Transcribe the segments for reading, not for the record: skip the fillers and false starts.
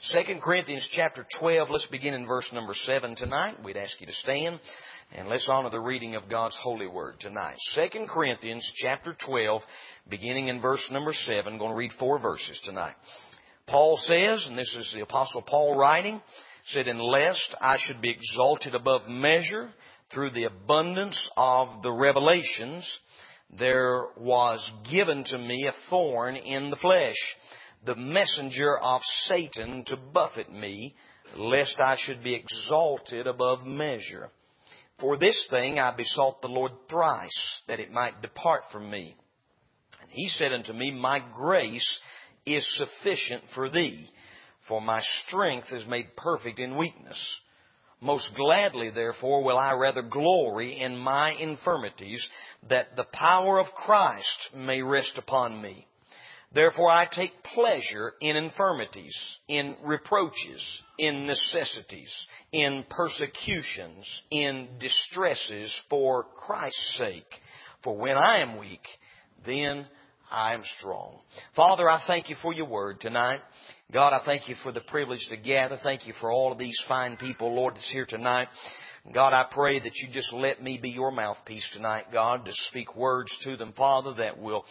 2 Corinthians chapter 12, let's begin in verse number 7 tonight. We'd ask you to stand and let's honor the reading of God's holy word tonight. 2 Corinthians chapter 12, beginning in verse number 7. I'm going to read 4 verses tonight. Paul says, and this is the Apostle Paul writing, said, "Unless I should be exalted above measure through the abundance of the revelations, there was given to me a thorn in the flesh, the messenger of Satan to buffet me, lest I should be exalted above measure. For this thing I besought the Lord thrice, that it might depart from me. And He said unto me, My grace is sufficient for thee, for my strength is made perfect in weakness. Most gladly, therefore, will I rather glory in my infirmities, that the power of Christ may rest upon me. Therefore I take pleasure in infirmities, in reproaches, in necessities, in persecutions, in distresses for Christ's sake. For when I am weak, then I am strong." Father, I thank You for Your word tonight. God, I thank You for the privilege to gather. Thank You for all of these fine people, Lord, that's here tonight. God, I pray that You just let me be Your mouthpiece tonight, God, to speak words to them, Father, that will,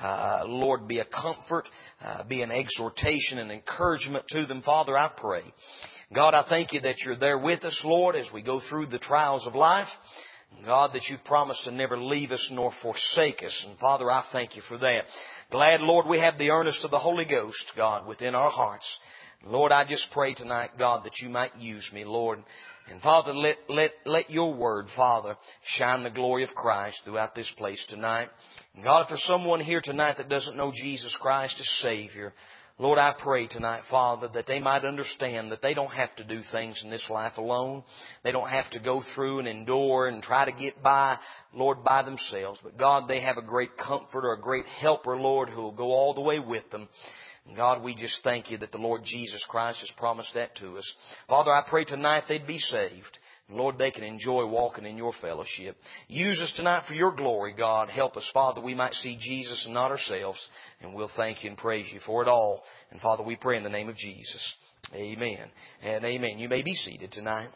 Lord, be a comfort, be an exhortation and encouragement to them. Father, I pray. God, I thank You that You're there with us, Lord, as we go through the trials of life. God, that You've promised to never leave us nor forsake us. And Father, I thank You for that. Glad, Lord, we have the earnest of the Holy Ghost, God, within our hearts. Lord, I just pray tonight, God, that You might use me, Lord. And Father, let Your word, Father, shine the glory of Christ throughout this place tonight. And God, if there's someone here tonight that doesn't know Jesus Christ as Savior, Lord, I pray tonight, Father, that they might understand that they don't have to do things in this life alone. They don't have to go through and endure and try to get by, Lord, by themselves. But God, they have a great comforter, a great helper, Lord, who will go all the way with them. And God, we just thank You that the Lord Jesus Christ has promised that to us. Father, I pray tonight they'd be saved. And Lord, they can enjoy walking in Your fellowship. Use us tonight for Your glory, God. Help us, Father, we might see Jesus and not ourselves. And we'll thank You and praise You for it all. And Father, we pray in the name of Jesus. Amen and amen. You may be seated tonight.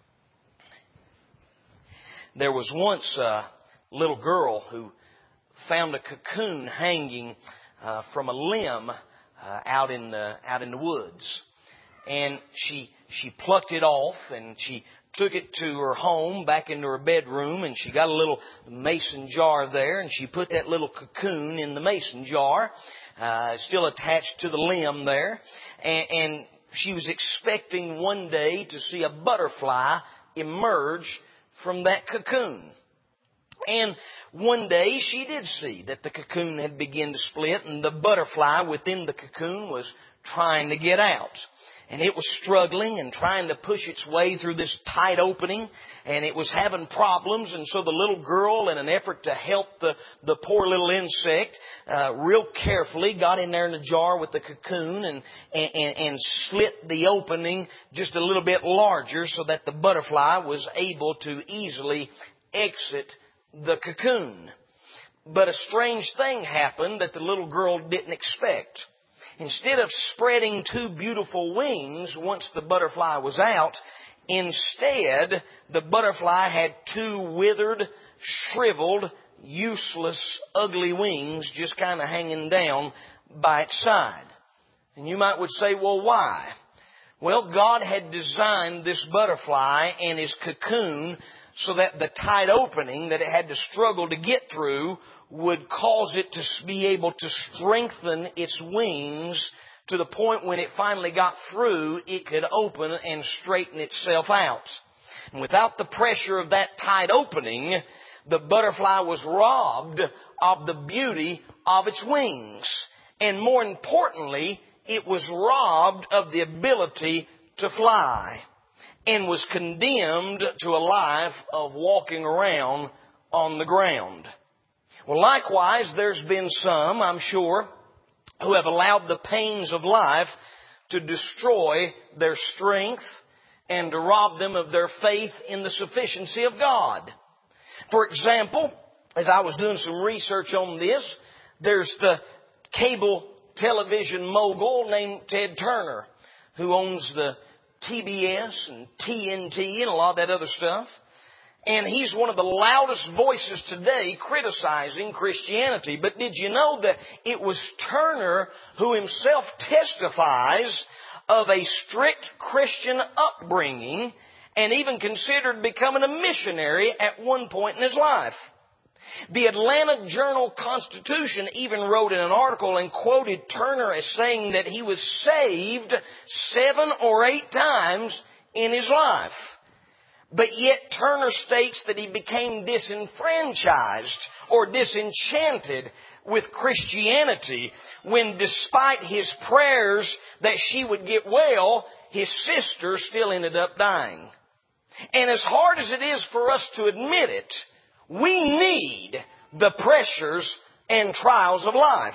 There was once a little girl who found a cocoon hanging from a limb out in the woods, and she plucked it off and she took it to her home, back into her bedroom, and she got a little mason jar there, and she put that little cocoon in the mason jar, still attached to the limb there, and she was expecting one day to see a butterfly emerge from that cocoon. And one day she did see that the cocoon had begun to split, and the butterfly within the cocoon was trying to get out. And it was struggling and trying to push its way through this tight opening, and it was having problems. And so the little girl, in an effort to help the poor little insect, real carefully got in there in the jar with the cocoon and slit the opening just a little bit larger so that the butterfly was able to easily exit the cocoon. But a strange thing happened that the little girl didn't expect. Instead of spreading 2 beautiful wings once the butterfly was out, instead the butterfly had 2 withered, shriveled, useless, ugly wings just kind of hanging down by its side. And you would say, well, why? Well, God had designed this butterfly and his cocoon so that the tight opening that it had to struggle to get through would cause it to be able to strengthen its wings to the point when it finally got through, it could open and straighten itself out. And without the pressure of that tight opening, the butterfly was robbed of the beauty of its wings. And more importantly, it was robbed of the ability to fly, and was condemned to a life of walking around on the ground. Well, likewise, there's been some, I'm sure, who have allowed the pains of life to destroy their strength and to rob them of their faith in the sufficiency of God. For example, as I was doing some research on this, there's the cable television mogul named Ted Turner, who owns the TBS and TNT and a lot of that other stuff. And he's one of the loudest voices today criticizing Christianity. But did you know that it was Turner who himself testifies of a strict Christian upbringing and even considered becoming a missionary at one point in his life? The Atlanta Journal-Constitution even wrote in an article and quoted Turner as saying that he was saved 7 or 8 times in his life. But yet Turner states that he became disenfranchised or disenchanted with Christianity when, despite his prayers that she would get well, his sister still ended up dying. And as hard as it is for us to admit it, we need the pressures and trials of life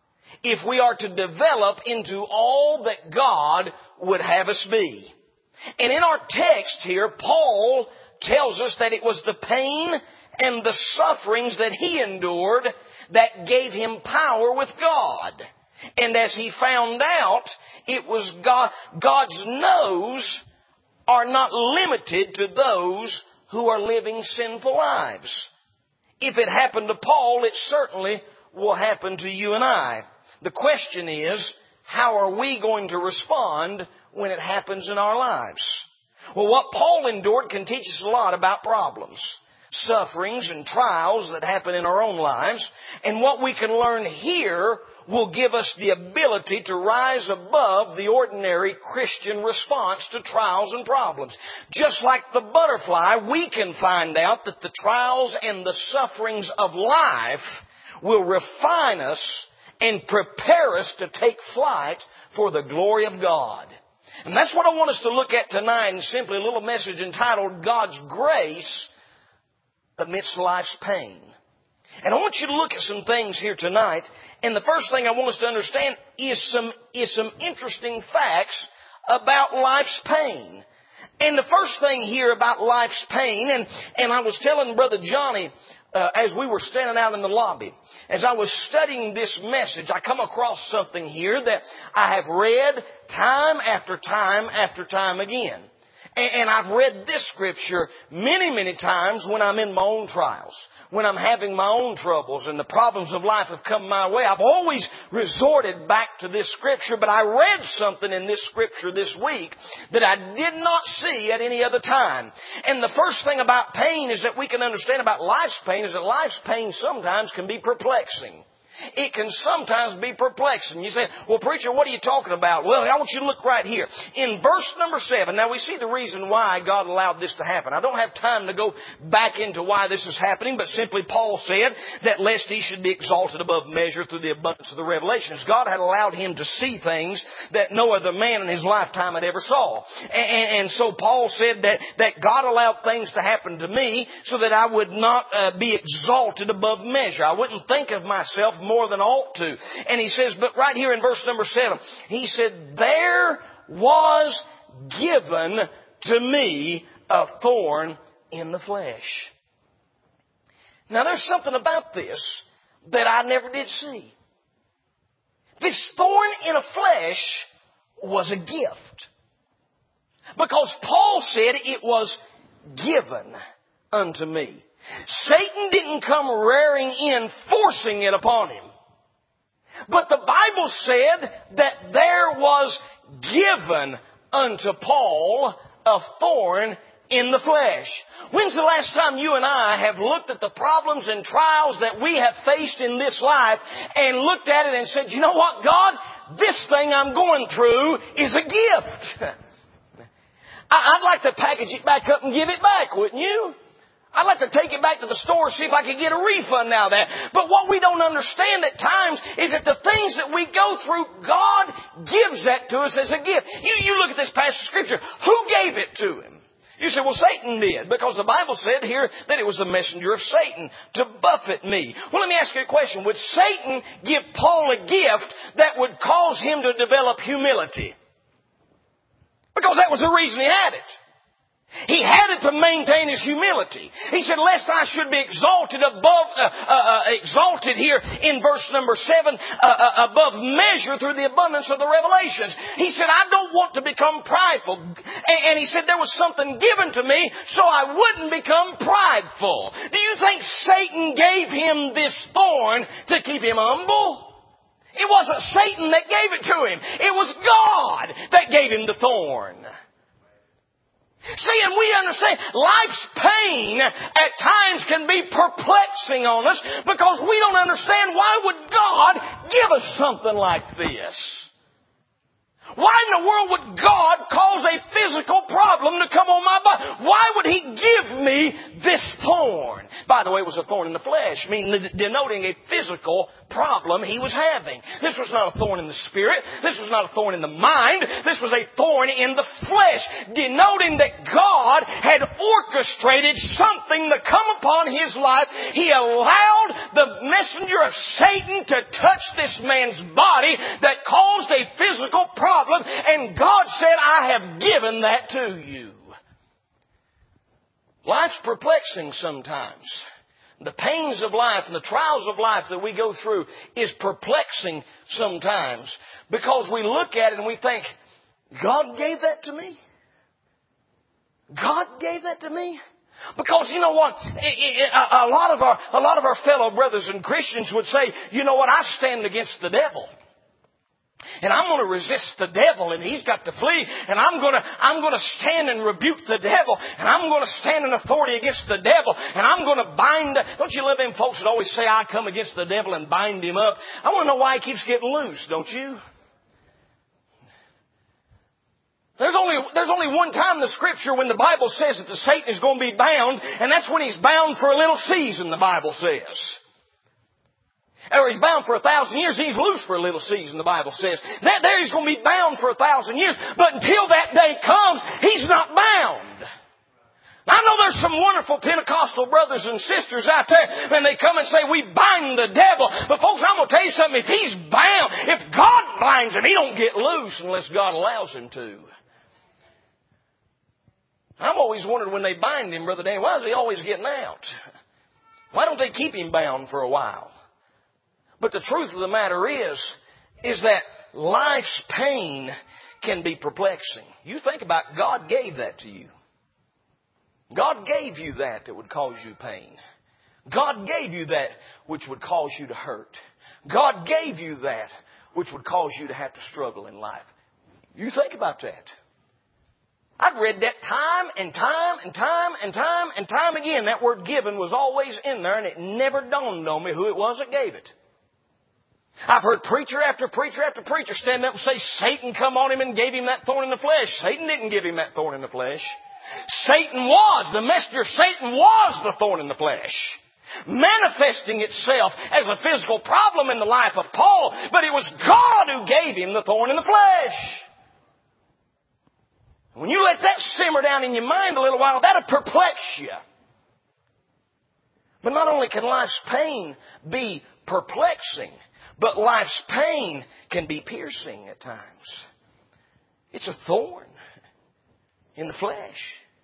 if we are to develop into all that God would have us be. And in our text here, Paul tells us that it was the pain and the sufferings that he endured that gave him power with God. And as he found out, it was God's no's are not limited to those who are living sinful lives. If it happened to Paul, it certainly will happen to you and I. The question is, how are we going to respond when it happens in our lives? Well, what Paul endured can teach us a lot about problems, sufferings, and trials that happen in our own lives. And what we can learn here will give us the ability to rise above the ordinary Christian response to trials and problems. Just like the butterfly, we can find out that the trials and the sufferings of life will refine us and prepare us to take flight for the glory of God. And that's what I want us to look at tonight, in simply a little message entitled God's Grace Amidst Life's Pain. And I want you to look at some things here tonight. And the first thing I want us to understand is some interesting facts about life's pain. And the first thing here about life's pain, and I was telling Brother Johnny as we were standing out in the lobby, as I was studying this message, I come across something here that I have read time after time after time again. And I've read this scripture many, many times when I'm in my own trials, when I'm having my own troubles and the problems of life have come my way. I've always resorted back to this scripture, but I read something in this scripture this week that I did not see at any other time. And the first thing about pain is that we can understand about life's pain is that life's pain sometimes can be perplexing. It can sometimes be perplexing. You say, well, preacher, what are you talking about? Well, I want you to look right here. In verse number 7, now we see the reason why God allowed this to happen. I don't have time to go back into why this is happening, but simply Paul said that lest he should be exalted above measure through the abundance of the revelations. God had allowed him to see things that no other man in his lifetime had ever saw. And so Paul said that God allowed things to happen to me so that I would not be exalted above measure. I wouldn't think of myself more than I ought to. And he says, but right here in verse number 7, he said, there was given to me a thorn in the flesh. Now there's something about this that I never did see. This thorn in a flesh was a gift. Because Paul said it was given unto me. Satan didn't come rearing in, forcing it upon him. But the Bible said that there was given unto Paul a thorn in the flesh. When's the last time you and I have looked at the problems and trials that we have faced in this life and looked at it and said, you know what, God, this thing I'm going through is a gift. I'd like to package it back up and give it back, wouldn't you? I'd like to take it back to the store and see if I could get a refund out of that. But what we don't understand at times is that the things that we go through, God gives that to us as a gift. You look at this passage of Scripture. Who gave it to him? You say, well, Satan did, because the Bible said here that it was the messenger of Satan to buffet me. Well, let me ask you a question. Would Satan give Paul a gift that would cause him to develop humility? Because that was the reason he had it. He had it to maintain his humility. He said, lest I should be exalted exalted here in verse number 7, above measure through the abundance of the revelations. He said, I don't want to become prideful. And he said, there was something given to me so I wouldn't become prideful. Do you think Satan gave him this thorn to keep him humble? It wasn't Satan that gave it to him. It was God that gave him the thorn. See, and we understand life's pain at times can be perplexing on us because we don't understand why would God give us something like this? Why in the world would God cause a physical problem to come on my body? Why would He give me this thorn? By the way, it was a thorn in the flesh, meaning denoting a physical problem he was having. This was not a thorn in the spirit. This was not a thorn in the mind. This was a thorn in the flesh, denoting that God had orchestrated something to come upon his life. He allowed the messenger of Satan to touch this man's body that caused a physical problem, and God said, I have given that to you. Life's perplexing sometimes. The pains of life and the trials of life that we go through is perplexing sometimes because we look at it and we think, God gave that to me? God gave that to me? Because you know what? A lot of our fellow brothers and Christians would say, you know what? I stand against the devil. And I'm going to resist the devil, and he's got to flee. And I'm going to stand and rebuke the devil. And I'm going to stand in authority against the devil. And I'm going to bind. Don't you love them folks that always say, I come against the devil and bind him up? I want to know why he keeps getting loose, don't you? There's only one time in the Scripture when the Bible says that the Satan is going to be bound, and that's when he's bound for a little season, the Bible says. Or he's bound for 1,000 years. He's loose for a little season, the Bible says. There he's going to be bound for 1,000 years. But until that day comes, he's not bound. Now, I know there's some wonderful Pentecostal brothers and sisters out there, and they come and say, we bind the devil. But folks, I'm going to tell you something. If he's bound, if God binds him, he don't get loose unless God allows him to. I've always wondered when they bind him, Brother Dan, why is he always getting out? Why don't they keep him bound for a while? But the truth of the matter is that life's pain can be perplexing. You think about it, God gave that to you. God gave you that would cause you pain. God gave you that which would cause you to hurt. God gave you that which would cause you to have to struggle in life. You think about that. I've read that time and time and time and time and time again. That word given was always in there, and it never dawned on me who it was that gave it. I've heard preacher after preacher after preacher stand up and say Satan come on him and gave him that thorn in the flesh. Satan didn't give him that thorn in the flesh. The messenger of Satan was the thorn in the flesh, manifesting itself as a physical problem in the life of Paul, but it was God who gave him the thorn in the flesh. When you let that simmer down in your mind a little while, that'll perplex you. But not only can life's pain be perplexing, but life's pain can be piercing at times. It's a thorn in the flesh.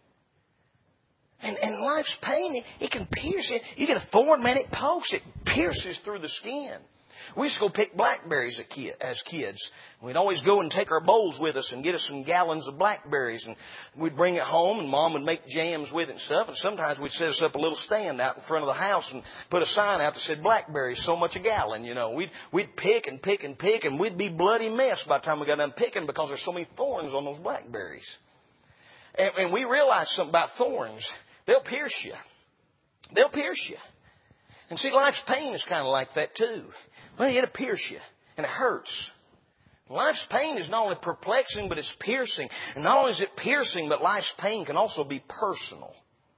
And life's pain, it can pierce it. You get a thorn, man, it pokes. It pierces through the skin. We used to go pick blackberries as kids. We'd always go and take our bowls with us and get us some gallons of blackberries. And we'd bring it home, and Mom would make jams with it and stuff. And sometimes we'd set us up a little stand out in front of the house and put a sign out that said blackberries, so much a gallon. You know, we'd pick and pick and pick, and we'd be bloody mess by the time we got done picking because there's so many thorns on those blackberries. And we realized something about thorns. They'll pierce you. They'll pierce you. And see, life's pain is kind of like that too. Well, it'll pierce you, and it hurts. Life's pain is not only perplexing, but it's piercing. And not only is it piercing, but life's pain can also be personal.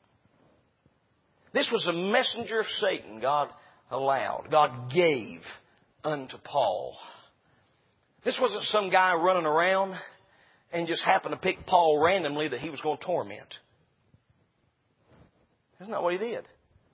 This was a messenger of Satan God allowed, God gave unto Paul. This wasn't some guy running around and just happened to pick Paul randomly that he was going to torment. That's not what he did.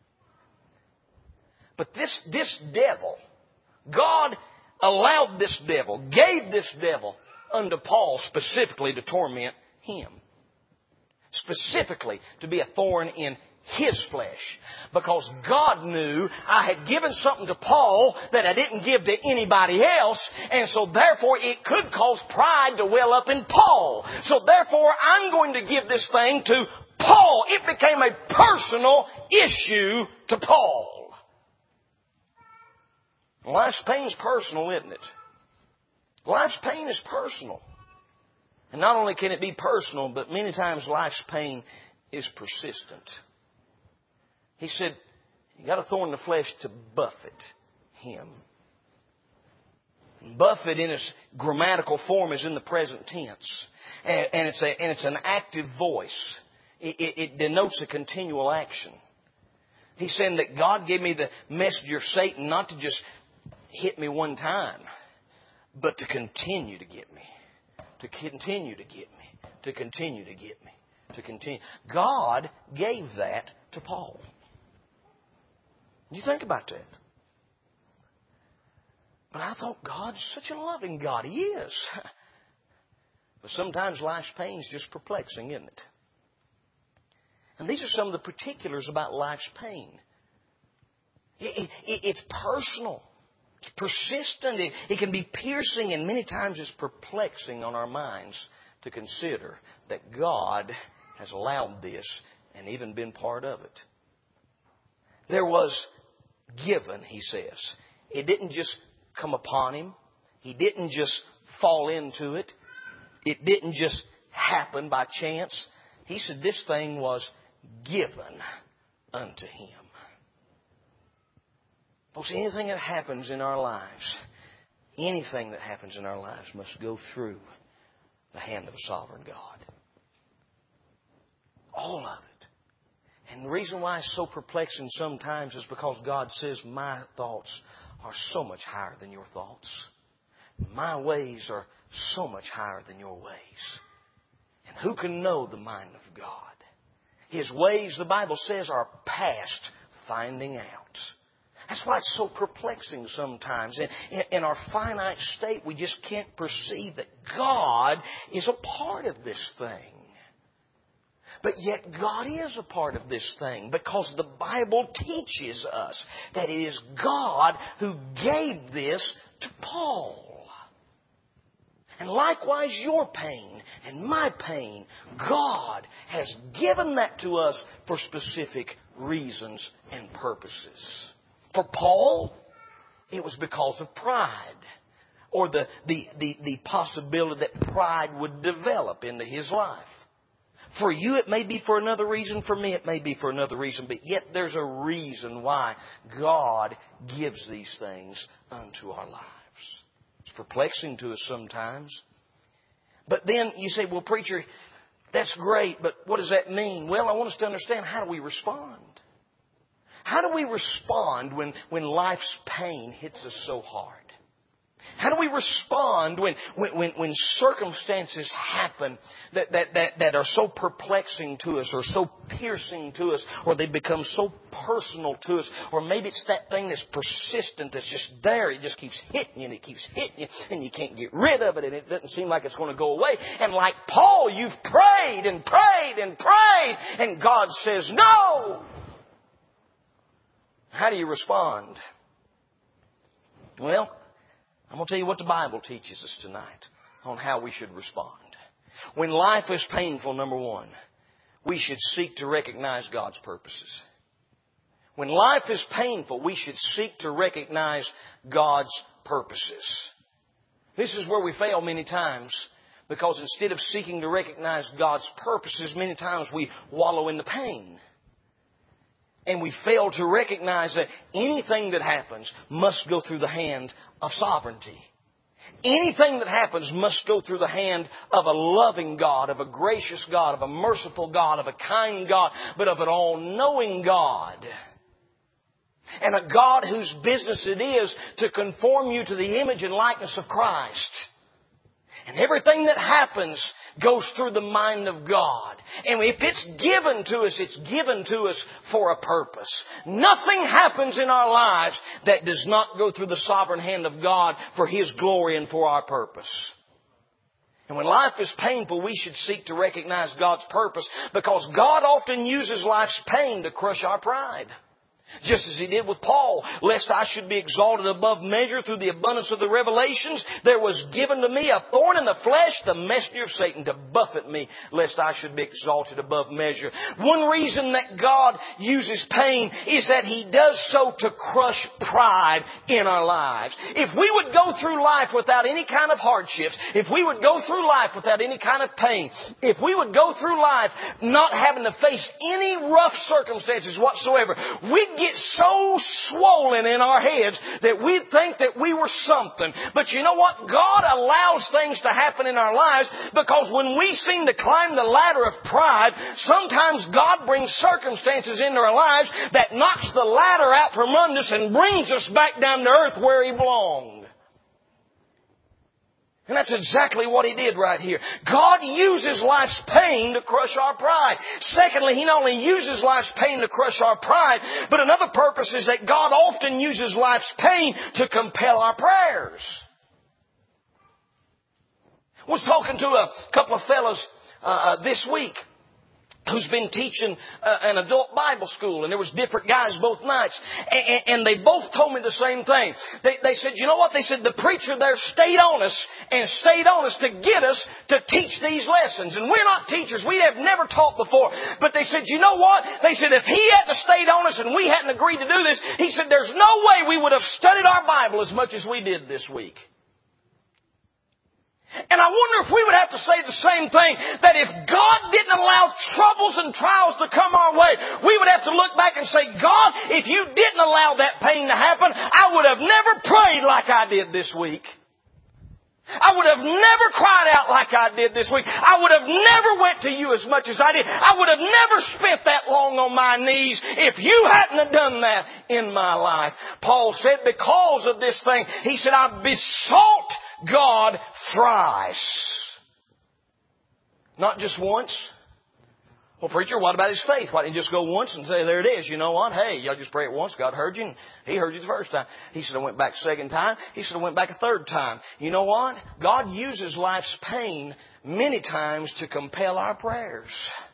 But this devil, God allowed this devil, gave this devil unto Paul specifically to torment him. specifically to be a thorn in His flesh. Because God knew I had given something to Paul that I didn't give to anybody else, and so therefore it could cause pride to well up in Paul. So therefore I'm going to give this thing to Paul. It became a personal issue to Paul. Life's pain is personal, isn't it? Life's pain is personal. And not only can it be personal, but many times life's pain is persistent. He said, you got a thorn in the flesh to buffet him. Buffet in its grammatical form is in the present tense. And it's an active voice. It denotes a continual action. He's saying that God gave me the messenger Satan not to just hit me one time, but to continue to get me. To continue to get me. To continue to get me. To continue. God gave that to Paul. You think about that. But I thought, God's such a loving God. He is. But sometimes life's pain is just perplexing, isn't it? And these are some of the particulars about life's pain. It's personal. It's persistent. It can be piercing, and many times it's perplexing on our minds to consider that God has allowed this and even been part of it. There was given, he says. It didn't just come upon him. He didn't just fall into it. It didn't just happen by chance. He said this thing was given unto him. Folks, anything that happens in our lives, must go through the hand of a sovereign God. All of it. And the reason why it's so perplexing sometimes is because God says, my thoughts are so much higher than your thoughts. My ways are so much higher than your ways. And who can know the mind of God? His ways, the Bible says, are past finding out. That's why it's so perplexing sometimes. In our finite state, we just can't perceive that God is a part of this thing. But yet God is a part of this thing because the Bible teaches us that it is God who gave this to Paul. And likewise your pain and my pain, God has given that to us for specific reasons and purposes. For Paul, it was because of pride, or the possibility that pride would develop into his life. For you, it may be for another reason. For me, it may be for another reason. But yet there's a reason why God gives these things unto our lives. It's perplexing to us sometimes. But then you say, well, preacher, that's great, but what does that mean? Well, I want us to understand, how do we respond? How do we respond when life's pain hits us so hard? How do we respond when circumstances happen that are so perplexing to us, or so piercing to us, or they become so personal to us, or maybe it's that thing that's persistent, that's just there, it just keeps hitting you and it keeps hitting you and you can't get rid of it and it doesn't seem like it's going to go away. And like Paul, you've prayed and prayed and prayed and God says no. How do you respond? Well, I'm going to tell you what the Bible teaches us tonight on how we should respond. When life is painful, number one, we should seek to recognize God's purposes. When life is painful, we should seek to recognize God's purposes. This is where we fail many times, because instead of seeking to recognize God's purposes, many times we wallow in the pain. And we fail to recognize that anything that happens must go through the hand of sovereignty. Anything that happens must go through the hand of a loving God, of a gracious God, of a merciful God, of a kind God, but of an all-knowing God. And a God whose business it is to conform you to the image and likeness of Christ. And everything that happens goes through the mind of God. And if it's given to us, it's given to us for a purpose. Nothing happens in our lives that does not go through the sovereign hand of God for His glory and for our purpose. And when life is painful, we should seek to recognize God's purpose, because God often uses life's pain to crush our pride. Just as He did with Paul, lest I should be exalted above measure through the abundance of the revelations, there was given to me a thorn in the flesh, the messenger of Satan, to buffet me, lest I should be exalted above measure. One reason that God uses pain is that He does so to crush pride in our lives. If we would go through life without any kind of hardships, if we would go through life without any kind of pain, if we would go through life not having to face any rough circumstances whatsoever, we'd get so swollen in our heads that we'd think that we were something. But you know what? God allows things to happen in our lives, because when we seem to climb the ladder of pride, sometimes God brings circumstances into our lives that knocks the ladder out from under us and brings us back down to earth where He belonged. And that's exactly what He did right here. God uses life's pain to crush our pride. Secondly, He not only uses life's pain to crush our pride, but another purpose is that God often uses life's pain to compel our prayers. I was talking to a couple of fellows this week who's been teaching an adult Bible school, and there was different guys both nights, and they both told me the same thing. They said, you know what? They said the preacher there stayed on us to get us to teach these lessons. And we're not teachers. We have never taught before. But they said, you know what? They said if he hadn't stayed on us and we hadn't agreed to do this, he said there's no way we would have studied our Bible as much as we did this week. And I wonder if we would have to say the same thing, that if God didn't allow troubles and trials to come our way, we would have to look back and say, God, if You didn't allow that pain to happen, I would have never prayed like I did this week. I would have never cried out like I did this week. I would have never went to You as much as I did. I would have never spent that long on my knees if You hadn't have done that in my life. Paul said because of this thing, he said, I besought God thrice. Not just once. Well, preacher, what about his faith? Why didn't he just go once and say, there it is? You know what? Hey, y'all just pray it once. God heard you, and He heard you the first time. He said, I went back a second time. He said, I went back a third time. You know what? God uses life's pain many times to compel our prayers.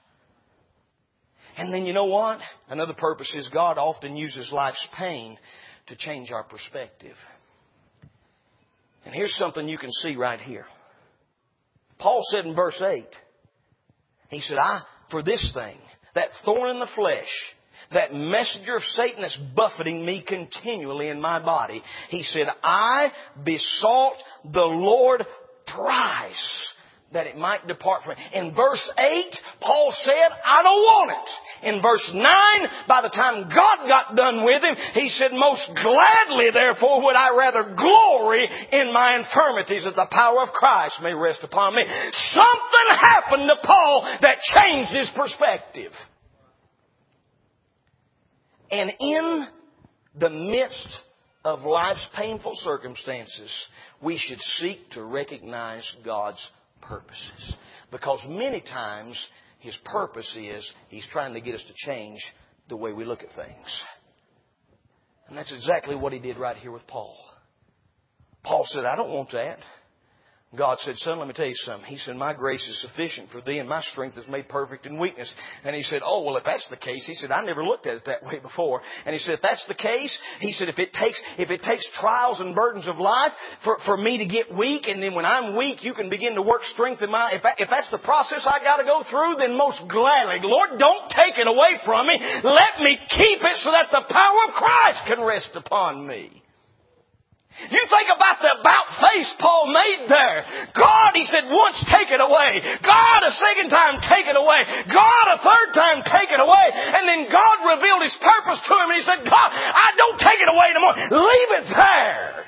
And then you know what? Another purpose is God often uses life's pain to change our perspective. And here's something you can see right here. Paul said in verse 8, he said, for this thing, that thorn in the flesh, that messenger of Satan that's buffeting me continually in my body, he said, I besought the Lord thrice that it might depart from me. In verse 8, Paul said, I don't want it. In verse 9, by the time God got done with him, he said, most gladly, therefore, would I rather glory in my infirmities, that the power of Christ may rest upon me. Something happened to Paul that changed his perspective. And in the midst of life's painful circumstances, we should seek to recognize God's purposes. Because many times His purpose is He's trying to get us to change the way we look at things. And that's exactly what He did right here with Paul. Paul said, I don't want that. God said, son, let me tell you something. He said, my grace is sufficient for thee, and my strength is made perfect in weakness. And he said, oh, well, if that's the case, he said, I never looked at it that way before. And he said, if that's the case, he said, if it takes trials and burdens of life for me to get weak, and then when I'm weak, you can begin to work strength in my, if that's the process I got to go through, then most gladly, Lord, don't take it away from me. Let me keep it so that the power of Christ can rest upon me. You think about the about-face Paul made there. God, he said, once take it away. God, a second time take it away. God, a third time take it away. And then God revealed His purpose to him, and he said, God, I don't take it away anymore. Leave it there.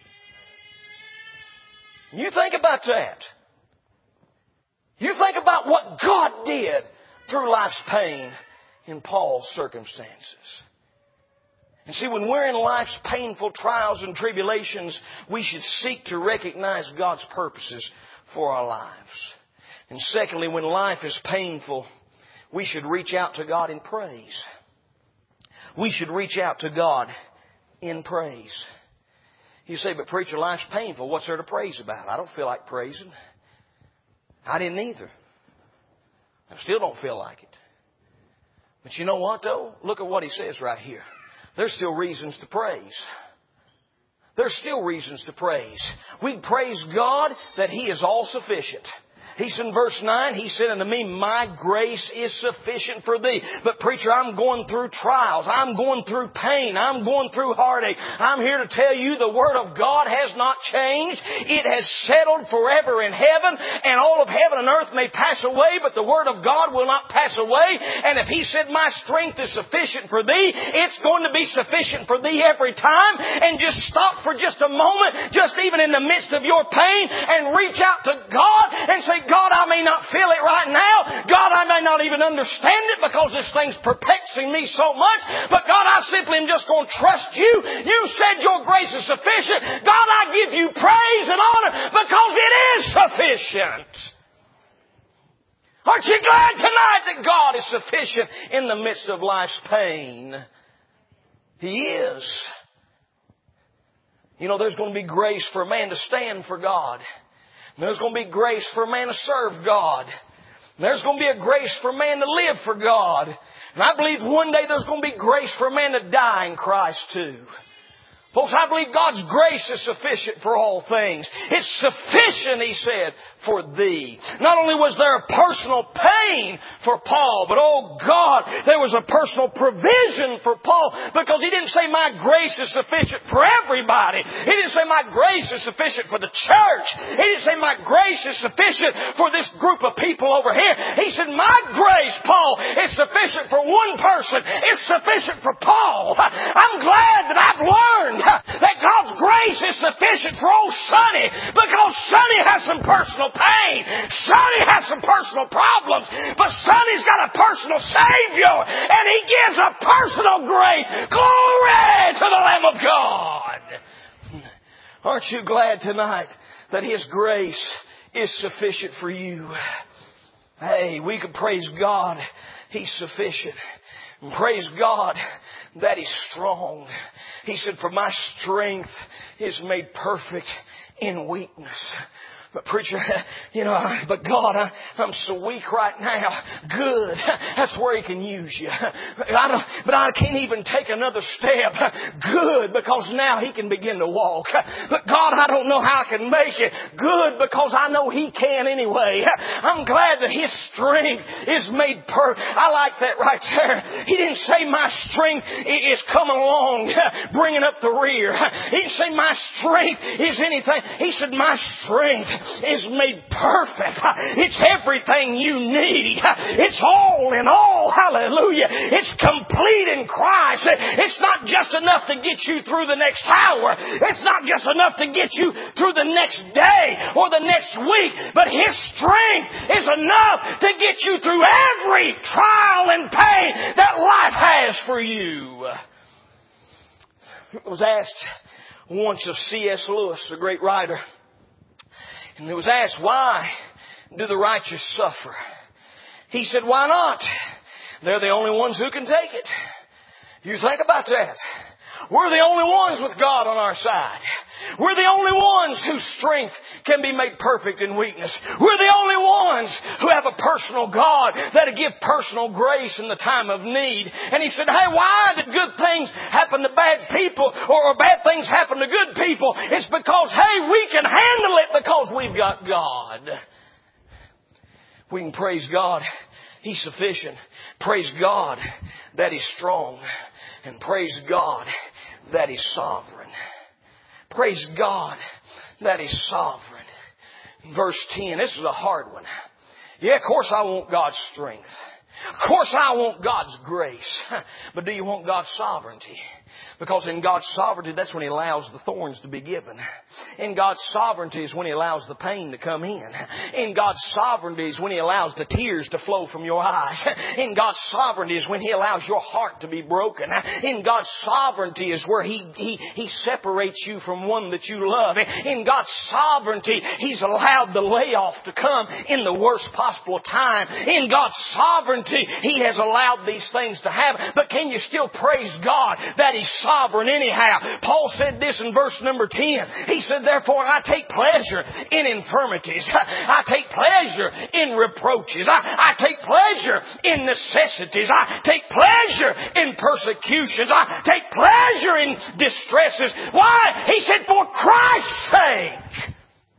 You think about that. You think about what God did through life's pain in Paul's circumstances. And see, when we're in life's painful trials and tribulations, we should seek to recognize God's purposes for our lives. And secondly, when life is painful, we should reach out to God in praise. We should reach out to God in praise. You say, but preacher, life's painful. What's there to praise about? I don't feel like praising. I didn't either. I still don't feel like it. But you know what, though? Look at what he says right here. There's still reasons to praise. There's still reasons to praise. We praise God that He is all sufficient. He said in verse 9, He said unto me, my grace is sufficient for thee. But preacher, I'm going through trials. I'm going through pain. I'm going through heartache. I'm here to tell you the Word of God has not changed. It has settled forever in heaven. And all of heaven and earth may pass away, but the Word of God will not pass away. And if He said my strength is sufficient for thee, it's going to be sufficient for thee every time. And just stop for just a moment, just even in the midst of your pain, and reach out to God and say, God, I may not feel it right now. God, I may not even understand it because this thing's perplexing me so much. But God, I simply am just going to trust You. You said Your grace is sufficient. God, I give You praise and honor because it is sufficient. Aren't you glad tonight that God is sufficient in the midst of life's pain? He is. You know, there's going to be grace for a man to stand for God. There's going to be grace for a man to serve God. There's going to be a grace for a man to live for God. And I believe one day there's going to be grace for a man to die in Christ too. Folks, I believe God's grace is sufficient for all things. It's sufficient, He said, for thee. Not only was there a personal pain for Paul, but oh God, there was a personal provision for Paul, because he didn't say my grace is sufficient for everybody. He didn't say my grace is sufficient for the church. He didn't say my grace is sufficient for this group of people over here. He said my grace, Paul, is sufficient for one person. It's sufficient for Paul. I'm glad that I've learned that God's grace is sufficient for old Sonny, because Sonny has some personal pain. Sonny has some personal problems. But Sonny's got a personal Savior, and He gives a personal grace. Glory to the Lamb of God. Aren't you glad tonight that His grace is sufficient for you? Hey, we could praise God. He's sufficient. And praise God that He's strong. He said, for my strength is made perfect in weakness. But preacher, but God, I'm so weak right now. Good. That's where He can use you. But I can't even take another step. Good, because now He can begin to walk. But God, I don't know how I can make it. Good, because I know He can anyway. I'm glad that His strength is made perfect. I like that right there. He didn't say my strength is coming along, bringing up the rear. He didn't say my strength is anything. He said my strength is made perfect. It's everything you need. It's all in all. Hallelujah. It's complete in Christ. It's not just enough to get you through the next hour. It's not just enough to get you through the next day or the next week. But His strength is enough to get you through every trial and pain that life has for you. It was asked once of C.S. Lewis, a great writer. And it was asked, why do the righteous suffer? He said, why not? They're the only ones who can take it. You think about that. We're the only ones with God on our side. We're the only ones whose strength can be made perfect in weakness. We're the only ones who have a personal God that'll give personal grace in the time of need. And he said, hey, why do good things happen to bad people or bad things happen to good people? It's because, hey, we can handle it because we've got God. We can praise God. He's sufficient. Praise God that He's strong. And praise God that He's sovereign. Praise God that He's sovereign. Verse 10, this is a hard one. Yeah, of course I want God's strength. Of course I want God's grace. But do you want God's sovereignty? Because in God's sovereignty, that's when He allows the thorns to be given. In God's sovereignty is when He allows the pain to come in. In God's sovereignty is when He allows the tears to flow from your eyes. In God's sovereignty is when He allows your heart to be broken. In God's sovereignty is where He separates you from one that you love. In God's sovereignty, He's allowed the layoff to come in the worst possible time. In God's sovereignty, He has allowed these things to happen. But can you still praise God that He's He's sovereign anyhow. Paul said this in verse number 10. He said, therefore I take pleasure in infirmities. I take pleasure in reproaches. I take pleasure in necessities. I take pleasure in persecutions. I take pleasure in distresses. Why? He said, for Christ's sake.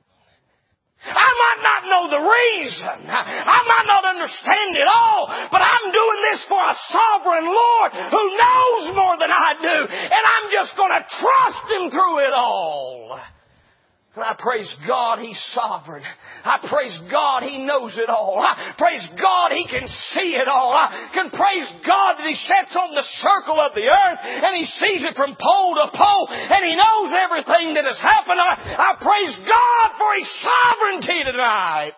I might not know the reason. I might not understand it all. But I'm doing this for a sovereign Lord who knows more than I do. And I'm just going to trust Him through it all. And I praise God He's sovereign. I praise God He knows it all. I praise God He can see it all. I can praise God that He sits on the circle of the earth and He sees it from pole to pole and He knows everything that has happened. I praise God for His sovereignty tonight.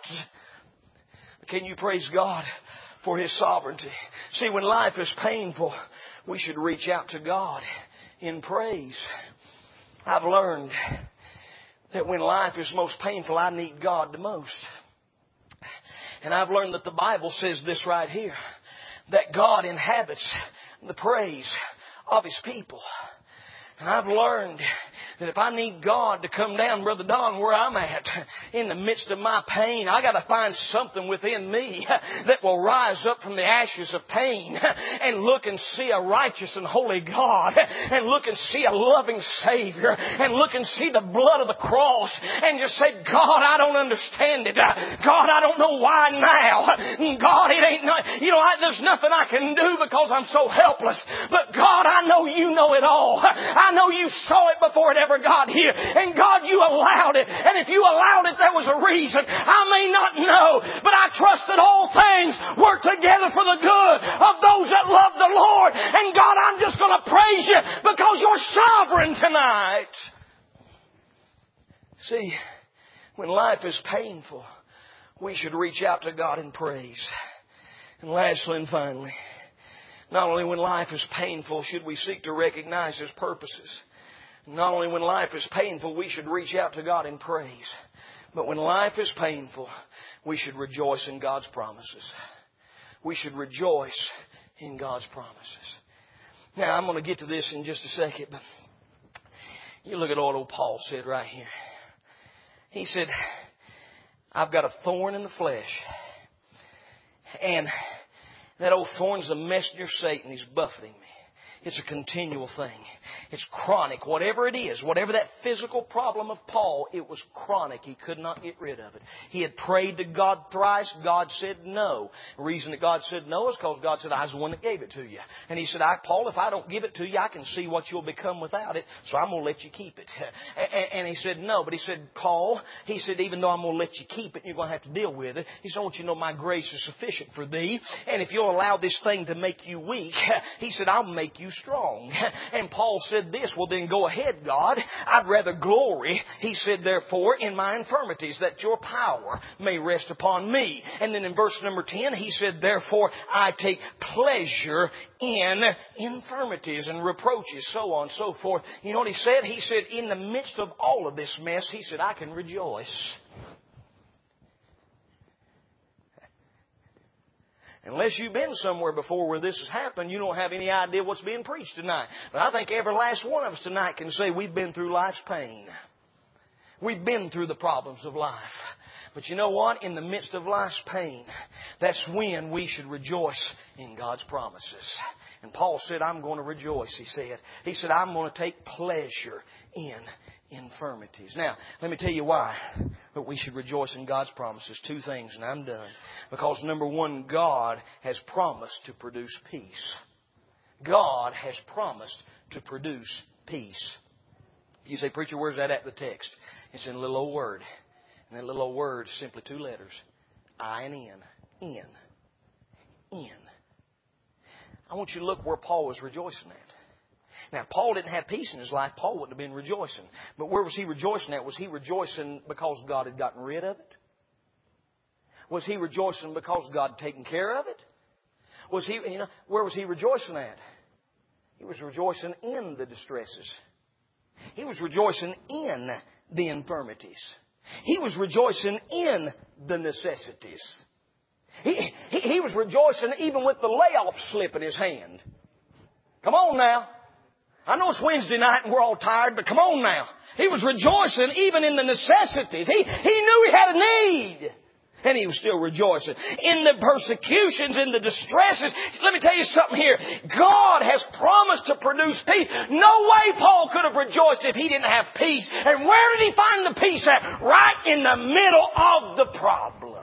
Can you praise God for His sovereignty? See, when life is painful, we should reach out to God in praise. I've learned that when life is most painful, I need God the most. And I've learned that the Bible says this right here, that God inhabits the praise of His people. And I've learned that if I need God to come down, Brother Don, where I'm at, in the midst of my pain, I got to find something within me that will rise up from the ashes of pain and look and see a righteous and holy God, and look and see a loving Savior, and look and see the blood of the cross, and just say, God, I don't understand it. God, I don't know why now. God, it ain't, there's nothing I can do because I'm so helpless. But God, I know You know it all. I know You saw it before it ever got here. And God, You allowed it. And if You allowed it, there was a reason. I may not know, but I trust that all things work together for the good of those that love the Lord. And God, I'm just going to praise You because You're sovereign tonight. See, when life is painful, we should reach out to God in praise. And lastly and finally, not only when life is painful should we seek to recognize His purposes. Not only when life is painful we should reach out to God in praise. But when life is painful, we should rejoice in God's promises. We should rejoice in God's promises. Now, I'm going to get to this in just a second, but you look at what old Paul said right here. He said, I've got a thorn in the flesh. And that old thorn's the messenger of Satan. He's buffeting me. It's a continual thing. It's chronic. Whatever it is, whatever that physical problem of Paul, it was chronic. He could not get rid of it. He had prayed to God thrice. God said no. The reason that God said no is because God said, I was the one that gave it to you. And He said, Paul, if I don't give it to you, I can see what you'll become without it, so I'm going to let you keep it. And He said, no. But He said, Paul, He said, even though I'm going to let you keep it, you're going to have to deal with it. He said, I want you to know my grace is sufficient for thee. And if you'll allow this thing to make you weak, He said, I'll make you strong. And Paul said this, well then go ahead, God. I'd rather glory, he said, therefore, in my infirmities, that your power may rest upon me. And then in verse number 10, he said, therefore, I take pleasure in infirmities and reproaches, so on and so forth. You know what he said? He said, in the midst of all of this mess, he said, I can rejoice. Unless you've been somewhere before where this has happened, you don't have any idea what's being preached tonight. But I think every last one of us tonight can say we've been through life's pain. We've been through the problems of life. But you know what? In the midst of life's pain, that's when we should rejoice in God's promises. And Paul said, I'm going to rejoice, he said. He said, I'm going to take pleasure in infirmities. Now, let me tell you why that we should rejoice in God's promises. Two things, and I'm done. Because number one, God has promised to produce peace. God has promised to produce peace. You say, preacher, where's that at the text? It's in a little old word. And that little old word is simply two letters. I and N. N. N. I want you to look where Paul was rejoicing at. Now, Paul didn't have peace in his life. Paul wouldn't have been rejoicing. But where was he rejoicing at? Was he rejoicing because God had gotten rid of it? Was he rejoicing because God had taken care of it? Was he, where was he rejoicing at? He was rejoicing in the distresses. He was rejoicing in the infirmities. He was rejoicing in the necessities. He was rejoicing even with the layoff slip in his hand. Come on now. I know it's Wednesday night and we're all tired, but come on now. He was rejoicing even in the necessities. He knew he had a need. And he was still rejoicing. In the persecutions, in the distresses. Let me tell you something here. God has promised to produce peace. No way Paul could have rejoiced if he didn't have peace. And where did he find the peace at? Right in the middle of the problem.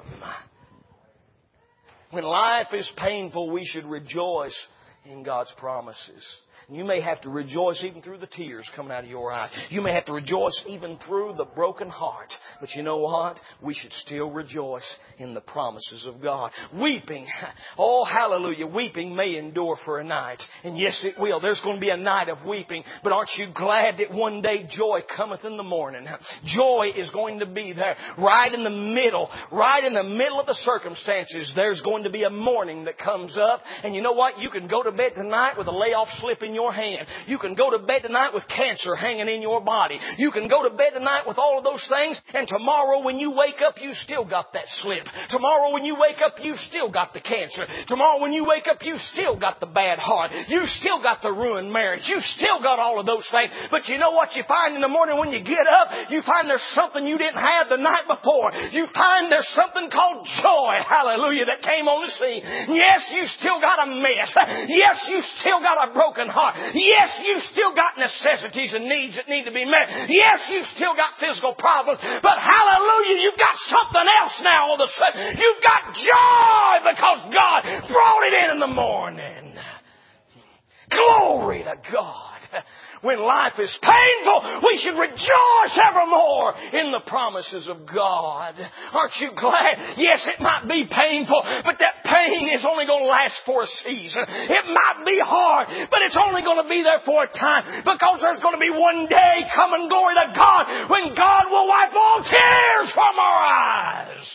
When life is painful, we should rejoice in God's promises. You may have to rejoice even through the tears coming out of your eyes. You may have to rejoice even through the broken heart. But you know what? We should still rejoice in the promises of God. Weeping, oh hallelujah, weeping may endure for a night. And yes, it will. There's going to be a night of weeping. But aren't you glad that one day joy cometh in the morning? Joy is going to be there. Right in the middle of the circumstances, there's going to be a morning that comes up. And you know what? You can go to bed tonight with a layoff slip in your hand. You can go to bed tonight with cancer hanging in your body. You can go to bed tonight with all of those things, and tomorrow when you wake up, you still got that slip. Tomorrow when you wake up, you still got the cancer. Tomorrow when you wake up, you still got the bad heart. You still got the ruined marriage. You still got all of those things. But you know what you find in the morning when you get up? You find there's something you didn't have the night before. You find there's something called joy, hallelujah, that came on the scene. Yes, you still got a mess. Yes, you still got a broken heart. Yes, you still got necessities and needs that need to be met. Yes, you still got physical problems. But hallelujah, you've got something else now all of a sudden. You've got joy because God brought it in the morning. Glory to God. When life is painful, we should rejoice evermore in the promises of God. Aren't you glad? Yes, it might be painful, but that pain is only going to last for a season. It might be hard, but it's only going to be there for a time, because there's going to be one day coming, glory to God, when God will wipe all tears from our eyes.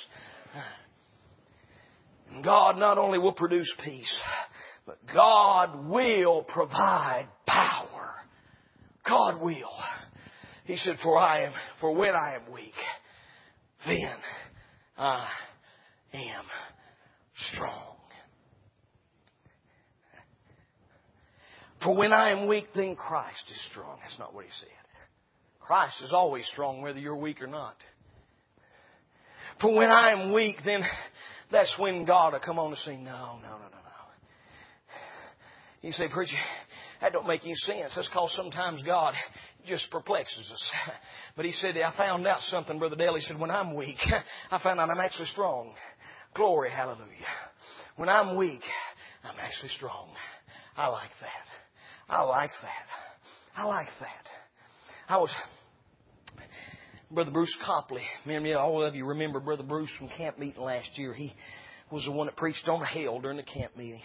And God not only will produce peace, but God will provide power. God will. He said, for when I am weak, then I am strong. For when I am weak, then Christ is strong. That's not what he said. Christ is always strong whether you're weak or not. For when I am weak, then that's when God will come on the scene. No. You say, preacher, that don't make any sense. That's because sometimes God just perplexes us. But he said, I found out something, Brother Dale. He said, when I'm weak, I found out I'm actually strong. Glory, hallelujah. When I'm weak, I'm actually strong. I like that. Brother Bruce Copley. All of you remember Brother Bruce from camp meeting last year. He was the one that preached on hell during the camp meeting.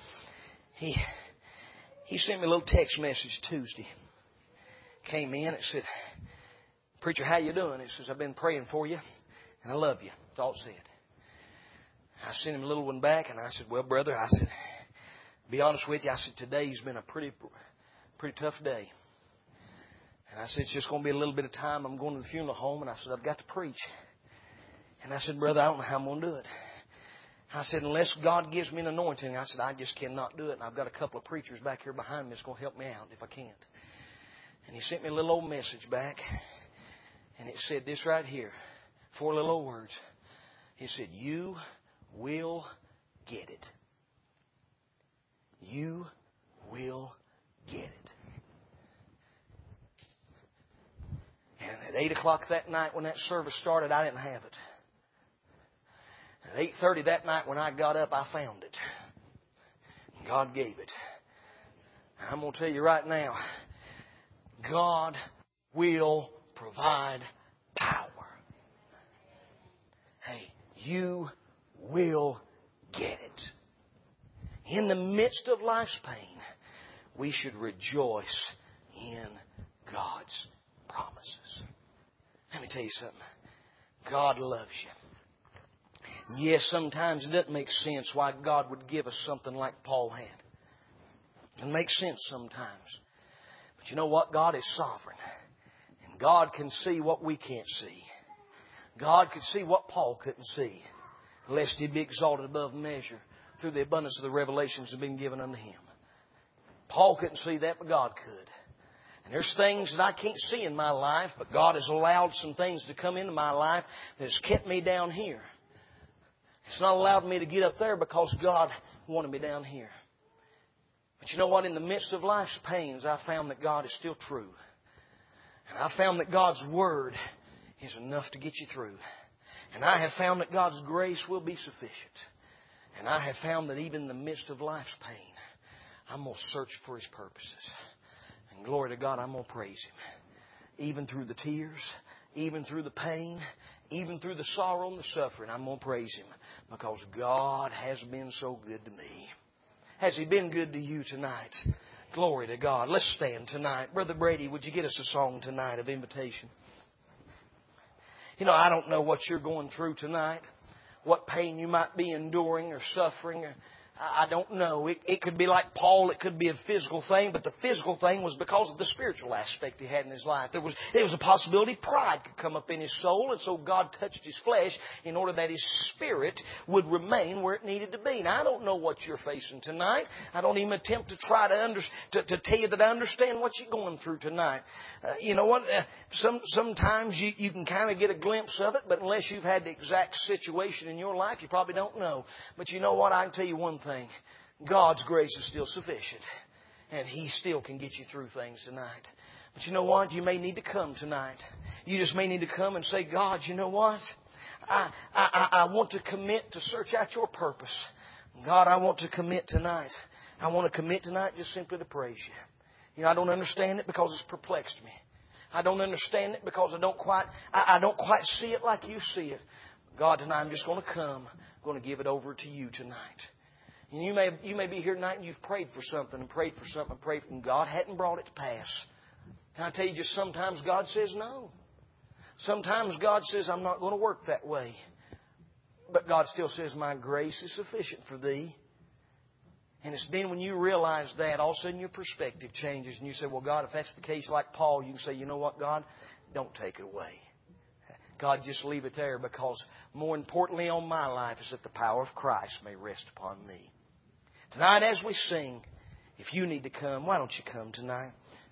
He sent me a little text message Tuesday. Came in, it said, preacher, how you doing? It says, I've been praying for you, and I love you. That's all it said. I sent him a little one back, and I said, well, brother, I said, be honest with you, I said, today's been a pretty tough day. And I said, it's just going to be a little bit of time. I'm going to the funeral home, and I said, I've got to preach. And I said, brother, I don't know how I'm going to do it. I said, unless God gives me an anointing, I said, I just cannot do it. And I've got a couple of preachers back here behind me that's going to help me out if I can't. And he sent me a little old message back. And it said this right here. 4 little old words. He said, you will get it. You will get it. And at 8 o'clock that night when that service started, I didn't have it. At 8:30 that night when I got up, I found it. God gave it. I'm going to tell you right now, God will provide power. Hey, you will get it. In the midst of life's pain, we should rejoice in God's promises. Let me tell you something. God loves you. Yes, sometimes it doesn't make sense why God would give us something like Paul had. It makes sense sometimes. But you know what? God is sovereign. And God can see what we can't see. God could see what Paul couldn't see, lest he be exalted above measure through the abundance of the revelations that have been given unto him. Paul couldn't see that, but God could. And there's things that I can't see in my life, but God has allowed some things to come into my life that has kept me down here. It's not allowed me to get up there because God wanted me down here. But you know what? In the midst of life's pains, I found that God is still true. And I found that God's Word is enough to get you through. And I have found that God's grace will be sufficient. And I have found that even in the midst of life's pain, I'm going to search for His purposes. And glory to God, I'm going to praise Him. Even through the tears, even through the pain, even through the sorrow and the suffering, I'm going to praise Him. Because God has been so good to me. Has He been good to you tonight? Glory to God. Let's stand tonight. Brother Brady, would you get us a song tonight of invitation? You know, I don't know what you're going through tonight, what pain you might be enduring or suffering. I don't know. It could be like Paul. It could be a physical thing, but the physical thing was because of the spiritual aspect he had in his life. There was a possibility pride could come up in his soul, and so God touched his flesh in order that his spirit would remain where it needed to be. Now, I don't know what you're facing tonight. I don't even attempt to try to tell you that I understand what you're going through tonight. You know what? Sometimes you can kind of get a glimpse of it, but unless you've had the exact situation in your life, you probably don't know. But you know what? I can tell you one thing. God's grace is still sufficient. And He still can get you through things tonight. But you know what? You may need to come tonight. You just may need to come and say, God, you know what? I want to commit to search out your purpose. God, I want to commit tonight. I want to commit tonight just simply to praise you. You know, I don't understand it because it's perplexed me. I don't understand it because I don't quite see it like you see it. God, tonight I'm just going to come. I'm going to give it over to you tonight. And you may be here tonight and you've prayed for something and prayed for something and prayed, and God hadn't brought it to pass. Can I tell you, just sometimes God says no. Sometimes God says, I'm not going to work that way. But God still says, my grace is sufficient for thee. And it's then when you realize that, all of a sudden your perspective changes. And you say, well, God, if that's the case like Paul, you can say, you know what, God? Don't take it away. God, just leave it there, because more importantly on my life is that the power of Christ may rest upon me. Tonight as we sing, if you need to come, why don't you come tonight?